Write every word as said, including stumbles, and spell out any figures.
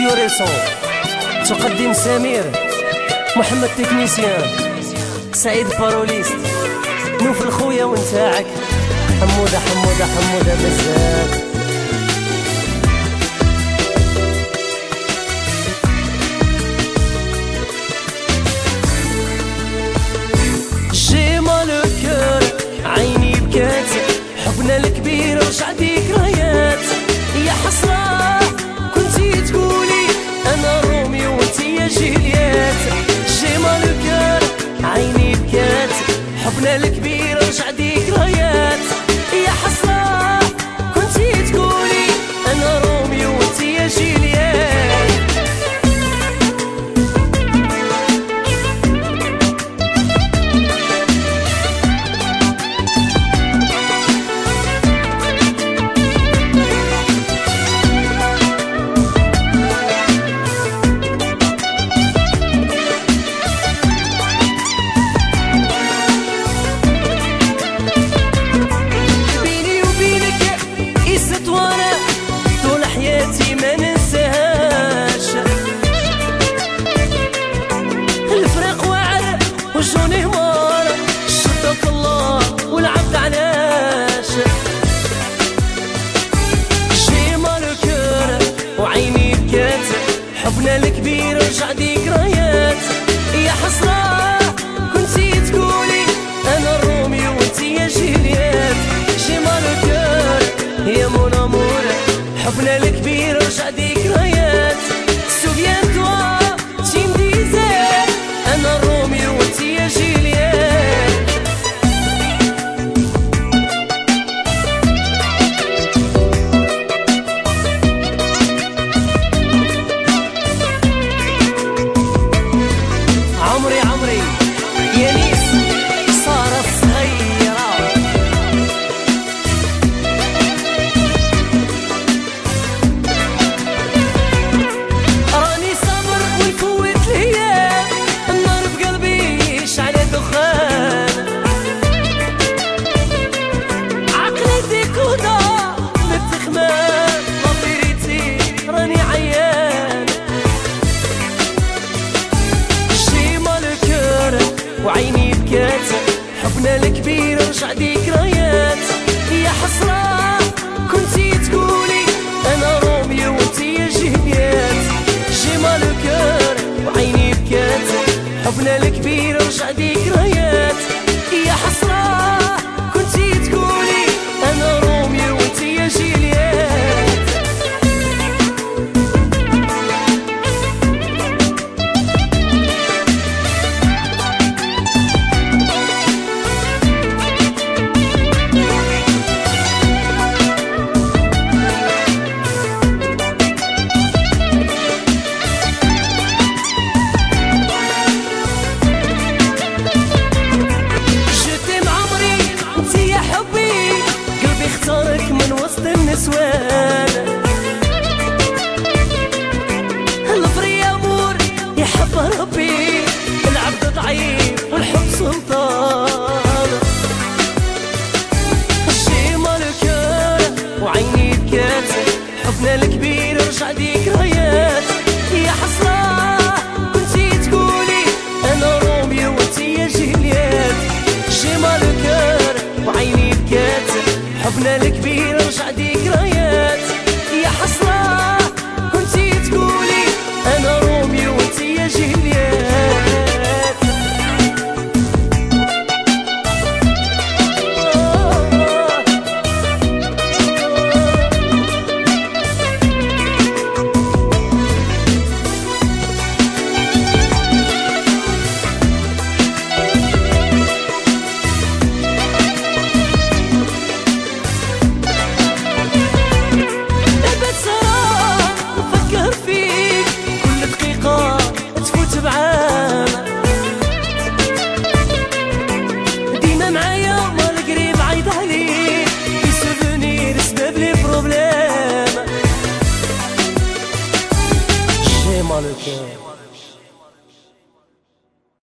استوديو ريسون. تقدم سمير محمد تكنيسيان، سعيد باروليست، نوف الخويا ونتاعك حمودة حمودة حمودة بزاف. جيما لو كور عيني بكات، حبنا الكبير رجع ذكريات. يا حسرة كنتي تقولي انا روميو وانتي يا جيليات. جيما لو كور عيني بكات، حبنا الكبير رجع ذكريات. يا حسرة كنتي تقولي انا روميو وانتي يا جيليات. وجوني همار شدك الله والعبد علاش. جيما لو كور وعيني بكات، حبنا الكبير رجع ذكريات. يا حسرة كنتي تقولي انا روميو وانتي يا جيليات. جيما لو كور يا مون امور، حبنا الكبير رجع ذكريات. سوفيان توا تي مديزي انا روميو وانتي يا جيليات. عمري عمري يا نيس صارت صغيرة، راني صابر ونفوت الايام، النار بقلبي شعل دخان. عقلي ديكودا للتخمان، طبيعتي راني عيان. جيما لو كور وعيني بكات، حبنا الكبير رجع ذكريات. يا حسرة كنتي تقولي انا روميو وانتي يا جيليات. جيما لو كور وعيني بكات، حبنا الكبير رجع ذكريات. يا حسرة كنتي تقولي انا روميو وانتي يا جيليات. اختارك من وسط النسوان، الفري امور يحب ربي، العبد ضعيف والحب سلطان. جيما لو كور وعيني بكات، حبنا الكبير رجع ذكريات. يا حسرة كنتي تقولي انا روميو وانتي يا جيليات. جيما لو كور وعيني بكات، حبنا الكبير رجع ذكريات.